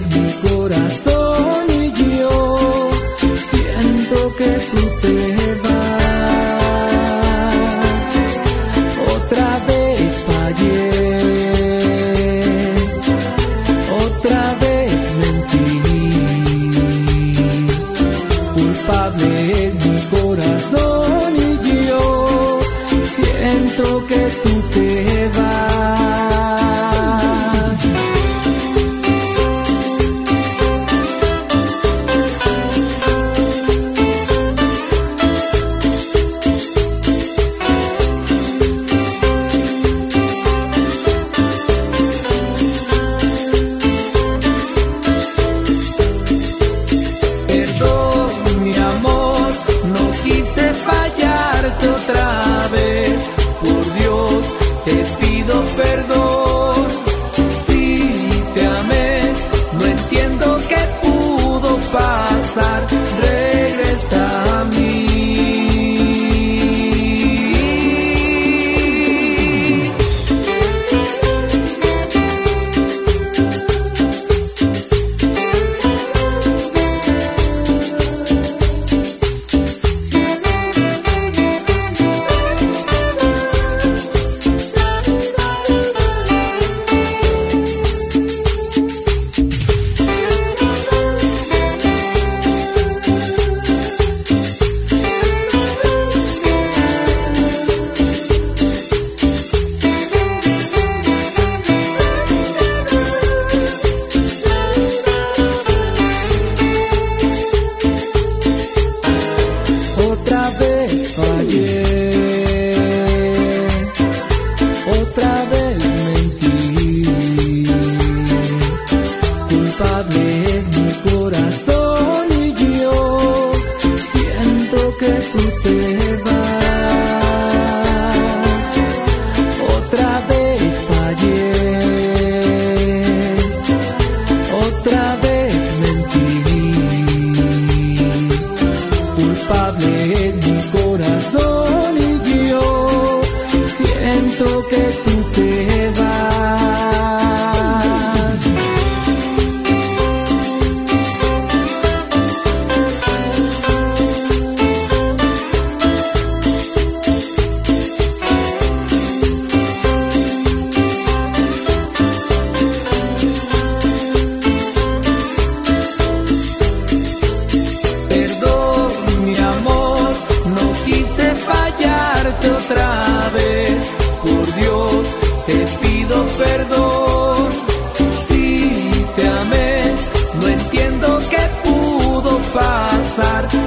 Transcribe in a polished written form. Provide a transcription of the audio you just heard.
mi corazón y yo siento que tú te vas. Otra vez fallé, otra vez mentí. Culpable es mi corazón y yo siento que tú te vas. Perdón, mi amor, no quise fallarte otra vez. Por Dios, te pido perdón. Si te amé, no entiendo qué pudo pasar. Regresa a mí. Otra vez fallé, otra vez mentí. Culpable es mi corazón y yo siento que tú te vas. Otra vez fallé, otra vez mentí. Culpable es mi corazón y yo siento que tú te vas. Perdón, mi amor, no quise fallarte otra vez. Por Dios, te pido perdón. Si te amé, no entiendo qué pudo pasar.